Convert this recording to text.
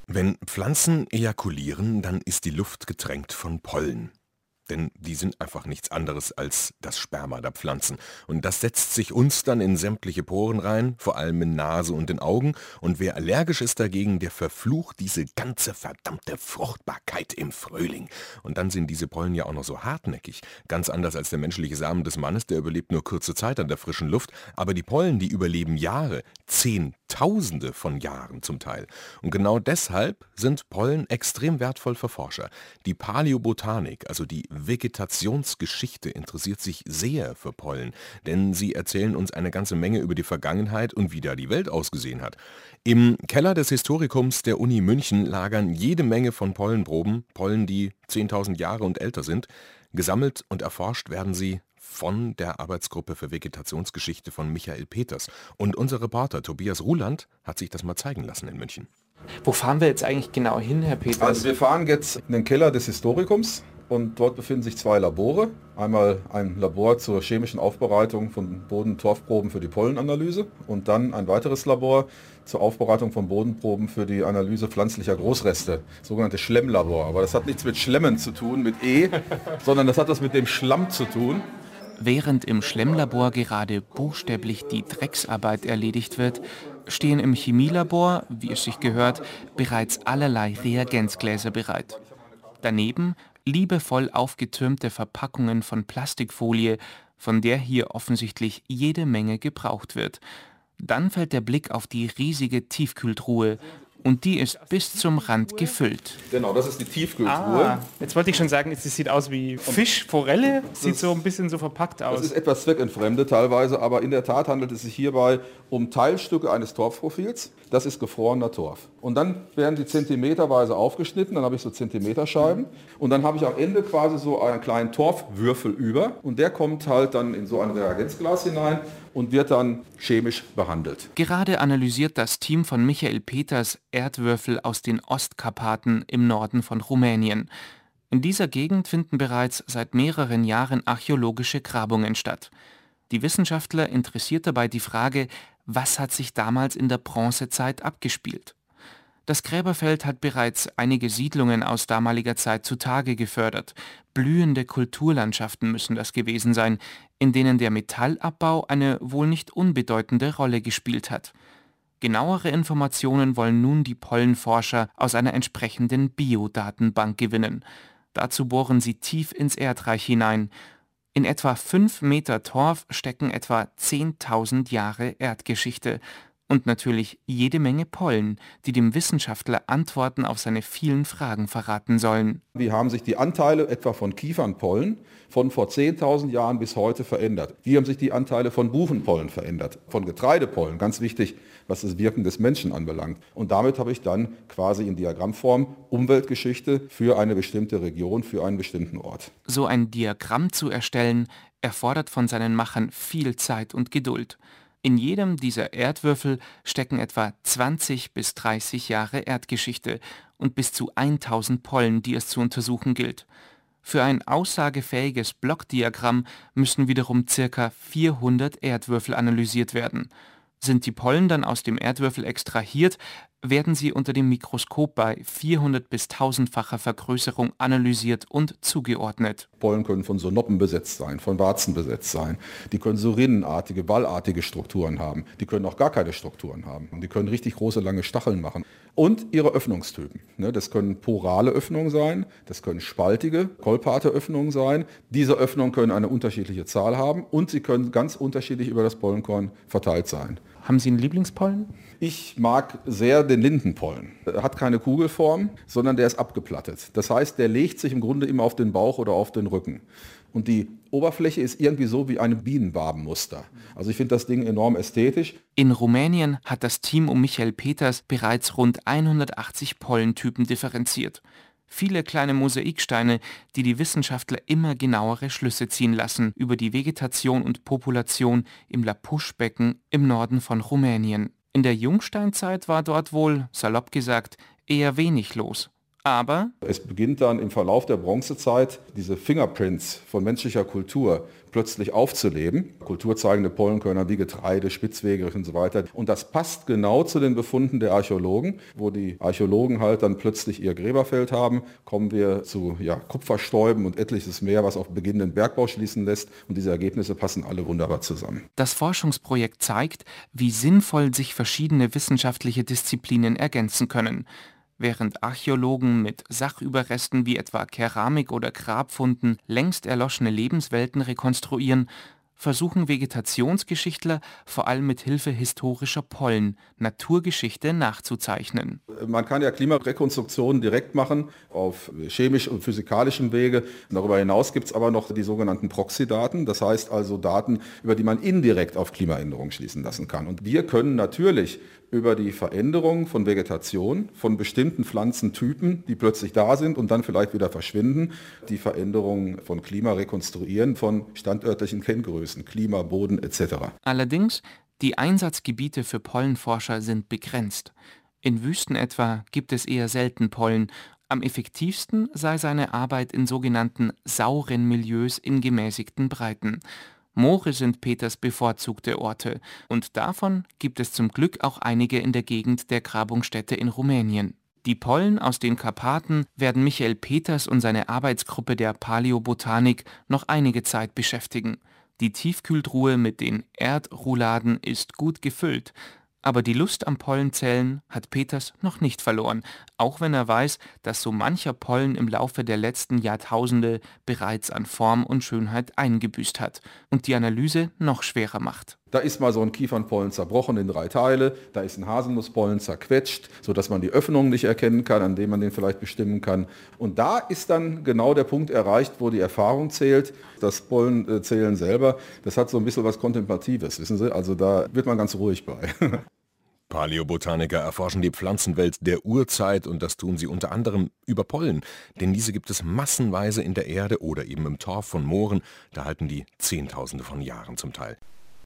Wenn Pflanzen ejakulieren, dann ist die Luft getränkt von Pollen. Denn die sind einfach nichts anderes als das Sperma der Pflanzen. Und das setzt sich uns dann in sämtliche Poren rein, vor allem in Nase und in Augen. Und wer allergisch ist dagegen, der verflucht diese ganze verdammte Fruchtbarkeit im Frühling. Und dann sind diese Pollen ja auch noch so hartnäckig. Ganz anders als der menschliche Samen des Mannes, der überlebt nur kurze Zeit an der frischen Luft. Aber die Pollen, die überleben Jahre, Zehntausende von Jahren zum Teil. Und genau deshalb sind Pollen extrem wertvoll für Forscher. Die Paläobotanik, also die Vegetationsgeschichte, interessiert sich sehr für Pollen, denn sie erzählen uns eine ganze Menge über die Vergangenheit und wie da die Welt ausgesehen hat. Im Keller des Historikums der Uni München lagern jede Menge von Pollenproben, Pollen, die 10.000 Jahre und älter sind. Gesammelt und erforscht werden sie von der Arbeitsgruppe für Vegetationsgeschichte von Michael Peters. Und unser Reporter Tobias Ruland hat sich das mal zeigen lassen in München. Wo fahren wir jetzt eigentlich genau hin, Herr Peters? Also wir fahren jetzt in den Keller des Historikums und dort befinden sich zwei Labore. Einmal ein Labor zur chemischen Aufbereitung von Boden-Torfproben für die Pollenanalyse und dann ein weiteres Labor zur Aufbereitung von Bodenproben für die Analyse pflanzlicher Großreste, sogenannte Schlemmlabor. Aber das hat nichts mit Schlemmen zu tun, mit E, sondern das hat was mit dem Schlamm zu tun. Während im Schlemmlabor gerade buchstäblich die Drecksarbeit erledigt wird, stehen im Chemielabor, wie es sich gehört, bereits allerlei Reagenzgläser bereit. Daneben liebevoll aufgetürmte Verpackungen von Plastikfolie, von der hier offensichtlich jede Menge gebraucht wird. Dann fällt der Blick auf die riesige Tiefkühltruhe. Und die ist bis zum Rand gefüllt. Genau, das ist die Tiefkühltruhe. Jetzt wollte ich schon sagen, es sieht aus wie Fisch, Forelle, sieht so ein bisschen so verpackt aus. Das ist etwas zweckentfremdet teilweise, aber in der Tat handelt es sich hierbei um Teilstücke eines Torfprofils. Das ist gefrorener Torf. Und dann werden die zentimeterweise aufgeschnitten, dann habe ich so Zentimeterscheiben und dann habe ich am Ende quasi so einen kleinen Torfwürfel über und der kommt halt dann in so ein Reagenzglas hinein und wird dann chemisch behandelt. Gerade analysiert das Team von Michael Peters Erdwürfel aus den Ostkarpaten im Norden von Rumänien. In dieser Gegend finden bereits seit mehreren Jahren archäologische Grabungen statt. Die Wissenschaftler interessiert dabei die Frage, was hat sich damals in der Bronzezeit abgespielt? Das Gräberfeld hat bereits einige Siedlungen aus damaliger Zeit zutage gefördert. Blühende Kulturlandschaften müssen das gewesen sein, in denen der Metallabbau eine wohl nicht unbedeutende Rolle gespielt hat. Genauere Informationen wollen nun die Pollenforscher aus einer entsprechenden Biodatenbank gewinnen. Dazu bohren sie tief ins Erdreich hinein. In etwa 5 Meter Torf stecken etwa 10.000 Jahre Erdgeschichte. Und natürlich jede Menge Pollen, die dem Wissenschaftler Antworten auf seine vielen Fragen verraten sollen. Wie haben sich die Anteile etwa von Kiefernpollen von vor 10.000 Jahren bis heute verändert? Wie haben sich die Anteile von Buchenpollen verändert? Von Getreidepollen, ganz wichtig, was das Wirken des Menschen anbelangt. Und damit habe ich dann quasi in Diagrammform Umweltgeschichte für eine bestimmte Region, für einen bestimmten Ort. So ein Diagramm zu erstellen, erfordert von seinen Machern viel Zeit und Geduld. In jedem dieser Erdwürfel stecken etwa 20 bis 30 Jahre Erdgeschichte und bis zu 1000 Pollen, die es zu untersuchen gilt. Für ein aussagefähiges Blockdiagramm müssen wiederum ca. 400 Erdwürfel analysiert werden. Sind die Pollen dann aus dem Erdwürfel extrahiert, werden sie unter dem Mikroskop bei 400 bis 1000-facher Vergrößerung analysiert und zugeordnet. Pollen können von so Noppen besetzt sein, von Warzen besetzt sein. Die können so rinnenartige, ballartige Strukturen haben. Die können auch gar keine Strukturen haben. Und die können richtig große, lange Stacheln machen. Und ihre Öffnungstypen. Das können porale Öffnungen sein, das können spaltige, kolpate Öffnungen sein. Diese Öffnungen können eine unterschiedliche Zahl haben und sie können ganz unterschiedlich über das Pollenkorn verteilt sein. Haben Sie einen Lieblingspollen? Ich mag sehr den Lindenpollen. Er hat keine Kugelform, sondern der ist abgeplattet. Das heißt, der legt sich im Grunde immer auf den Bauch oder auf den Rücken. Und die Oberfläche ist irgendwie so wie ein Bienenwabenmuster. Also ich finde das Ding enorm ästhetisch. In Rumänien hat das Team um Michael Peters bereits rund 180 Pollentypen differenziert. Viele kleine Mosaiksteine, die die Wissenschaftler immer genauere Schlüsse ziehen lassen über die Vegetation und Population im Lapusch-Becken im Norden von Rumänien. In der Jungsteinzeit war dort wohl, salopp gesagt, eher wenig los. Aber es beginnt dann im Verlauf der Bronzezeit, diese Fingerprints von menschlicher Kultur plötzlich aufzuleben. Kulturzeigende Pollenkörner wie Getreide, Spitzwegerich und so weiter. Und das passt genau zu den Befunden der Archäologen. Wo die Archäologen halt dann plötzlich ihr Gräberfeld haben, kommen wir zu Kupferstäuben und etliches mehr, was auf beginnenden Bergbau schließen lässt. Und diese Ergebnisse passen alle wunderbar zusammen. das Forschungsprojekt zeigt, wie sinnvoll sich verschiedene wissenschaftliche Disziplinen ergänzen können. Während Archäologen mit Sachüberresten wie etwa Keramik oder Grabfunden längst erloschene Lebenswelten rekonstruieren, versuchen Vegetationsgeschichtler vor allem mit Hilfe historischer Pollen Naturgeschichte nachzuzeichnen. Man kann ja Klimarekonstruktionen direkt machen auf chemisch und physikalischem Wege. Darüber hinaus gibt es aber noch die sogenannten Proxydaten, das heißt also Daten, über die man indirekt auf Klimaänderungen schließen lassen kann. Und wir können natürlich über die Veränderung von Vegetation, von bestimmten Pflanzentypen, die plötzlich da sind und dann vielleicht wieder verschwinden, die Veränderung von Klima rekonstruieren, von standörtlichen Kenngrößen, Klima, Boden etc. Allerdings, die Einsatzgebiete für Pollenforscher sind begrenzt. In Wüsten etwa gibt es eher selten Pollen. Am effektivsten sei seine Arbeit in sogenannten sauren Milieus in gemäßigten Breiten. Moore sind Peters bevorzugte Orte, und davon gibt es zum Glück auch einige in der Gegend der Grabungsstätte in Rumänien. Die Pollen aus den Karpaten werden Michael Peters und seine Arbeitsgruppe der Paläobotanik noch einige Zeit beschäftigen. Die Tiefkühltruhe mit den Erdrouladen ist gut gefüllt, aber die Lust am Pollenzählen hat Peters noch nicht verloren, auch wenn er weiß, dass so mancher Pollen im Laufe der letzten Jahrtausende bereits an Form und Schönheit eingebüßt hat und die Analyse noch schwerer macht. Da ist mal so ein Kiefernpollen zerbrochen in 3 Teile, da ist ein Haselnusspollen zerquetscht, sodass man die Öffnung nicht erkennen kann, an dem man den vielleicht bestimmen kann. Und da ist dann genau der Punkt erreicht, wo die Erfahrung zählt. Das Pollenzählen selber, das hat so ein bisschen was Kontemplatives, wissen Sie? Also da wird man ganz ruhig bei. Paläobotaniker erforschen die Pflanzenwelt der Urzeit und das tun sie unter anderem über Pollen, denn diese gibt es massenweise in der Erde oder eben im Torf von Mooren, da halten die Zehntausende von Jahren zum Teil.